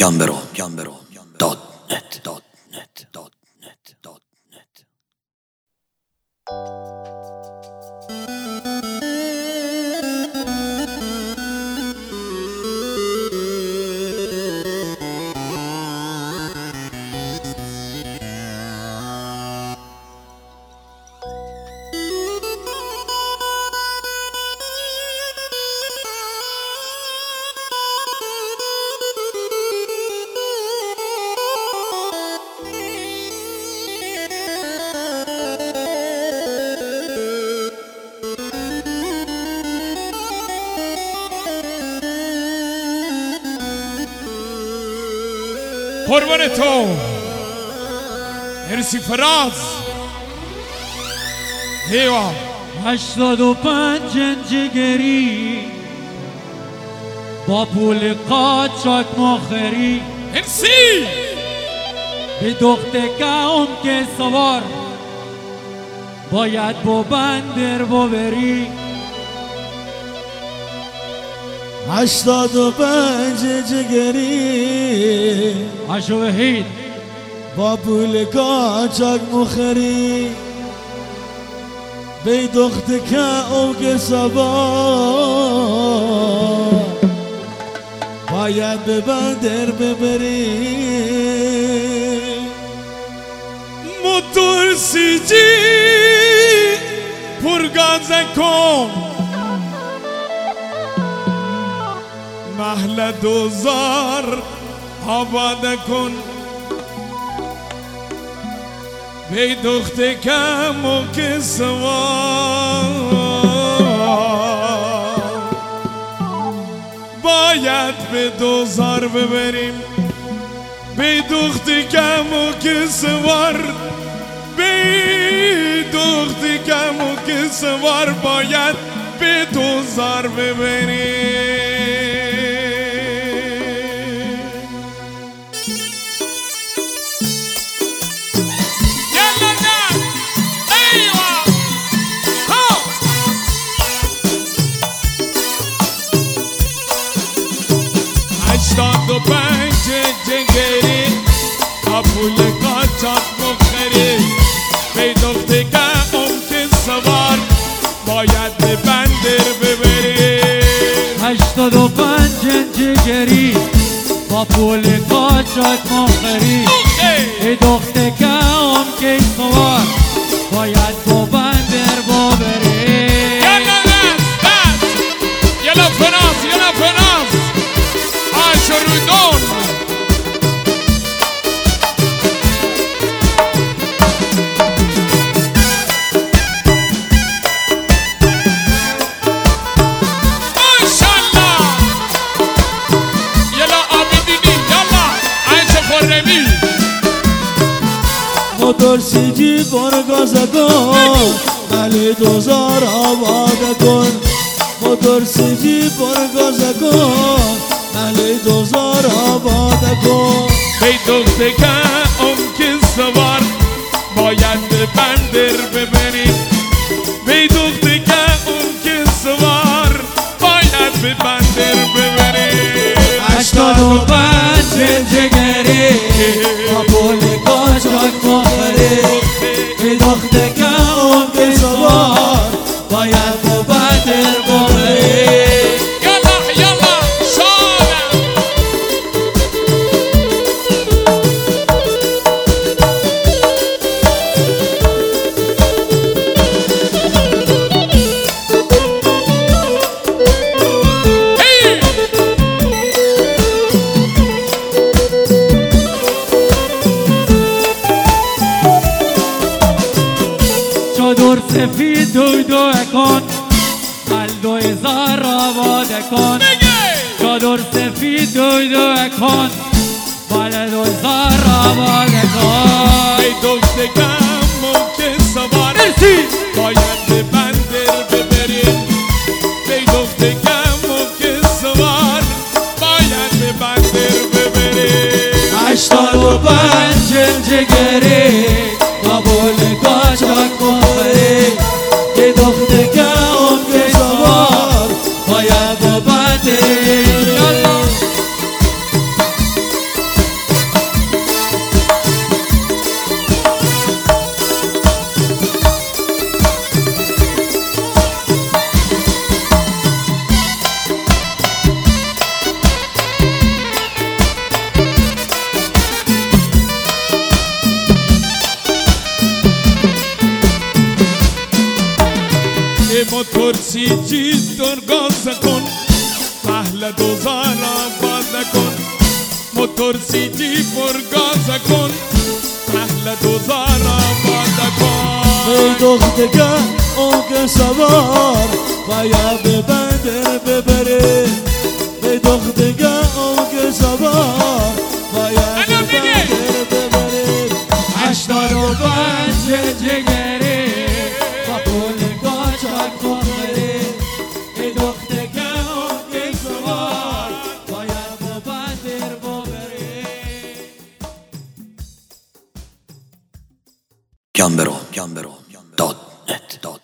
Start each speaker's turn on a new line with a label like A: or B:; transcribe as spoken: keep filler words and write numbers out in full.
A: گمبرو گمبرو دات نت دات نت دات نت دات نت.
B: قربان تو مرسی فراز. ایوان
C: هشتاد و پنج جنجگری با پول قاچاک ماخری
B: مرسی
C: به دخت کام که سوار باید با بندر ببری.
D: هشتاد و پنج جگری
C: عشو وحید
D: با پول قاچاک مخری بی دخت که او که سوار باید به بندر ببری.
B: موتور سی جی پرگاز کن محل دوزار آباد کن بی دخت کم و که سوار باید به دوزار ببریم. بی دخت کم و که سوار بی دخت کم و که سوار باید به دوزار ببریم. هشتاد و پنج جنگری با پول قاچاک مخری بی دخت که اون که سوار باید به بندر ببری.
C: هشتاد و پنج جنجگری با پول قاچاک ماخری به دخت کام که سوار باید با بندر ببری.
B: یلا بس بس یلا فراز یلا فراز آش رودون ماشالله. یلا آبیدینی یلا آش خورمی
D: موتور سی جی پرگاز کن محل دوزار آباد کن. موتور سی جی پرگاز کن محل دوزار آباد کن.
B: بی دخت که اون که سوار باید به بندر ببریم. بی دخت که اون که سوار باید به بندر ببریم.
C: هشتاد و پنج جنجگری با پول قاچاک ماخری به دخت کام که سوار باید با بندر ببری.
B: یلا یلا شانه
C: چادر سفید دوی دو کن مل دو هزار آباد کن. چادر سفید دوی دو کن مل دو هزار آباد کن.
B: بی دخت کم و که سوار باید به بندر ببریم. بی دخت کم و که سوار باید به بندر ببریم.
C: هشتاد و پنج جنجگری با پول قاچاک ماخری به دخت کام که سوار باید با بندر.
B: موتور سی جی درگاز کن اهل دوزار آباد کن موتور سی جی برگاز کن اهل دوزار آباد کن
D: ای دختگاه اون که سوار باید به بندر ببره ای دختگاه اون که سوار باید به بندر ببره
C: هشتاد و پنج جگری با پول قاچاق بخوری ای دختگاه اون که سوار باید به بندر ببره
A: Gambero, Gambero, dot net, dot